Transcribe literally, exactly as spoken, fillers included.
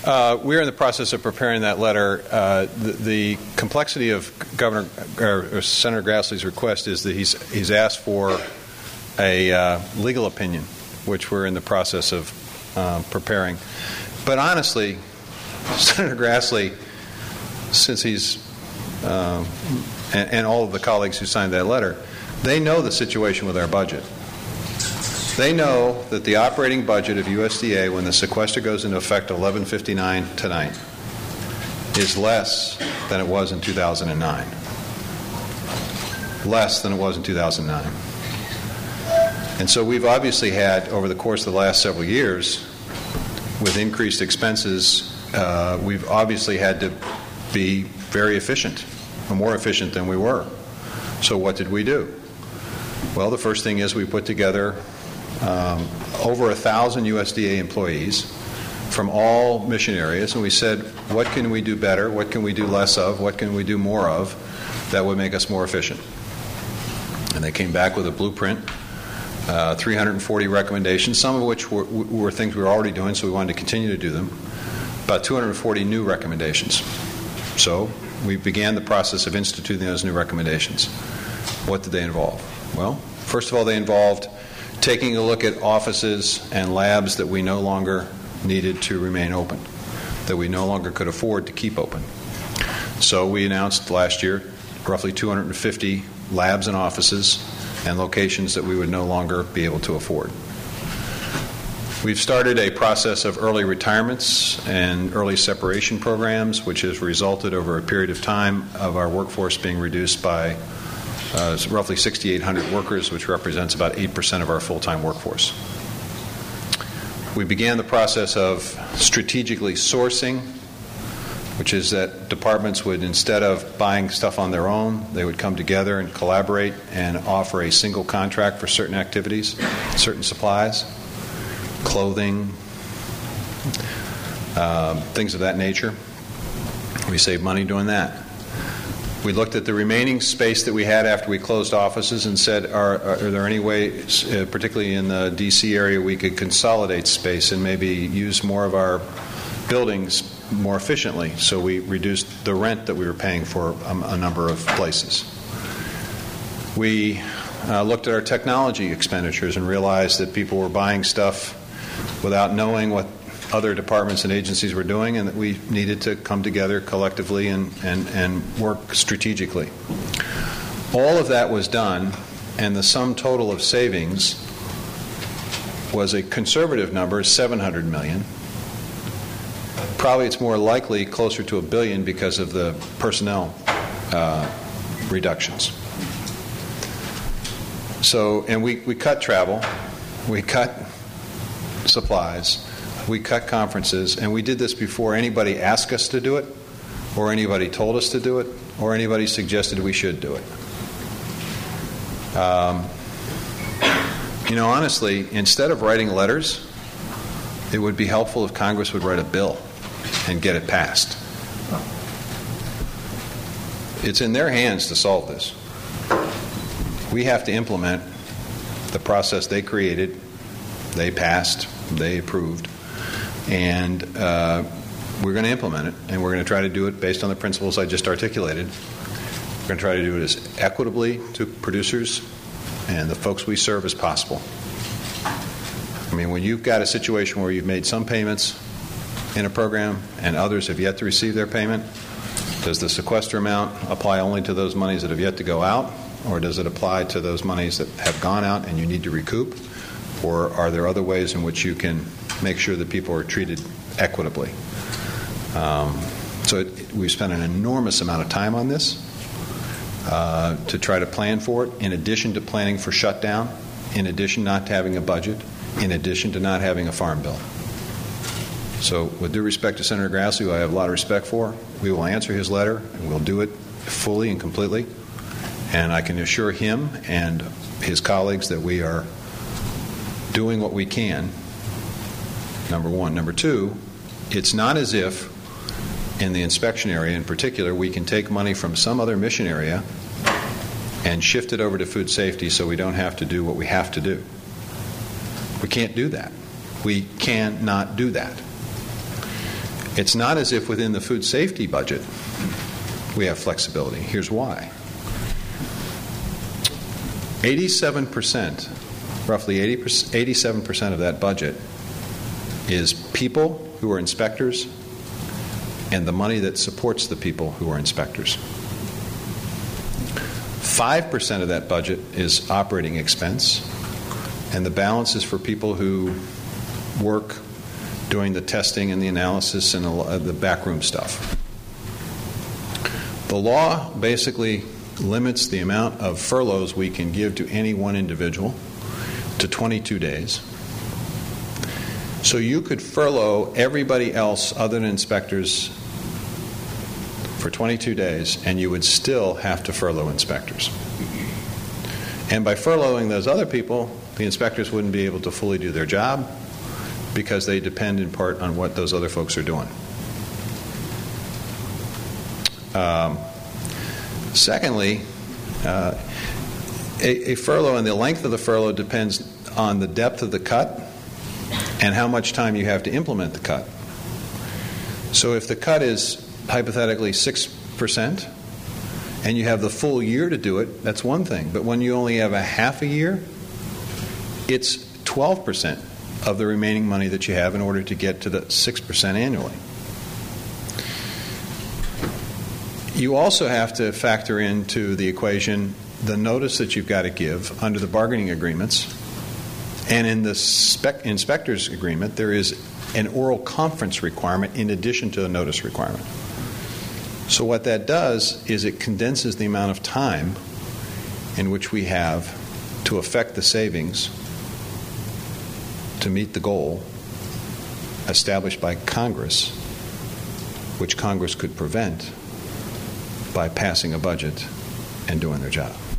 Uh, we're in the process of preparing that letter. Uh, the, the complexity of Governor or, or Senator Grassley's request is that he's he's asked for a uh, legal opinion, which we're in the process of uh, preparing. But honestly, Senator Grassley, since he's uh, and, and all of the colleagues who signed that letter, they know the situation with our budget. They know that the operating budget of U S D A, when the sequester goes into effect eleven fifty-nine tonight, is less than it was in two thousand nine. Less than it was in two thousand nine. And so we've obviously had, over the course of the last several years, with increased expenses, uh, we've obviously had to be very efficient, or more efficient than we were. So what did we do? Well, the first thing is we put together Um, over a thousand U S D A employees from all mission areas, and we said, what can we do better, what can we do less of, what can we do more of that would make us more efficient? And they came back with a blueprint, uh, three hundred forty recommendations, some of which were, were things we were already doing, so we wanted to continue to do them, about two hundred forty new recommendations. So we began the process of instituting those new recommendations. What did they involve? Well, first of all, they involved taking a look at offices and labs that we no longer needed to remain open, that we no longer could afford to keep open. So we announced last year roughly two hundred fifty labs and offices and locations that we would no longer be able to afford. We've started a process of early retirements and early separation programs, which has resulted over a period of time of our workforce being reduced by Uh, roughly sixty-eight hundred workers, which represents about eight percent of our full-time workforce. We began the process of strategically sourcing, which is that departments would, instead of buying stuff on their own, they would come together and collaborate and offer a single contract for certain activities, certain supplies, clothing, uh, things of that nature. We saved money doing that. We looked at the remaining space that we had after we closed offices and said, are, are there any ways, uh, particularly in the D C area, we could consolidate space and maybe use more of our buildings more efficiently? So we reduced the rent that we were paying for a, a number of places. We uh, looked at our technology expenditures and realized that people were buying stuff without knowing what other departments and agencies were doing, and that we needed to come together collectively and, and, and work strategically. All of that was done, and the sum total of savings was a conservative number, seven hundred million dollars. Probably it's more likely closer to a billion because of the personnel uh, reductions. So, and we, we cut travel, we cut supplies, we cut conferences, and we did this before anybody asked us to do it, or anybody told us to do it, or anybody suggested we should do it. Um, you know, honestly, instead of writing letters, it would be helpful if Congress would write a bill and get it passed. It's in their hands to solve this. We have to implement the process they created, they passed, they approved. And uh, we're going to implement it, and we're going to try to do it based on the principles I just articulated. We're going to try to do it as equitably to producers and the folks we serve as possible. I mean, when you've got a situation where you've made some payments in a program and others have yet to receive their payment, does the sequester amount apply only to those monies that have yet to go out, or does it apply to those monies that have gone out and you need to recoup? Or are there other ways in which you can make sure that people are treated equitably? Um, so it, we've spent an enormous amount of time on this uh, to try to plan for it, in addition to planning for shutdown, in addition not to having a budget, in addition to not having a farm bill. So with due respect to Senator Grassley, who I have a lot of respect for, we will answer his letter, and we'll do it fully and completely. And I can assure him and his colleagues that we are doing what we can, number one. Number two, it's not as if in the inspection area in particular we can take money from some other mission area and shift it over to food safety so we don't have to do what we have to do. We can't do that. We cannot do that. It's not as if within the food safety budget we have flexibility. Here's why. eighty-seven percent, roughly eighty percent, eighty-seven percent of that budget is people who are inspectors and the money that supports the people who are inspectors. five percent of that budget is operating expense, and the balance is for people who work doing the testing and the analysis and the backroom stuff. The law basically limits the amount of furloughs we can give to any one individual to twenty-two days. So you could furlough everybody else other than inspectors for twenty-two days, and you would still have to furlough inspectors. And by furloughing those other people, the inspectors wouldn't be able to fully do their job because they depend in part on what those other folks are doing. Um, secondly, uh, a, a furlough and the length of the furlough depends on the depth of the cut and how much time you have to implement the cut. So if the cut is hypothetically six percent and you have the full year to do it, that's one thing. But when you only have a half a year, it's twelve percent of the remaining money that you have in order to get to the six percent annually. You also have to factor into the equation the notice that you've got to give under the bargaining agreements. And in the spec- inspector's agreement, there is an oral conference requirement in addition to a notice requirement. So what that does is it condenses the amount of time in which we have to affect the savings to meet the goal established by Congress, which Congress could prevent by passing a budget and doing their job.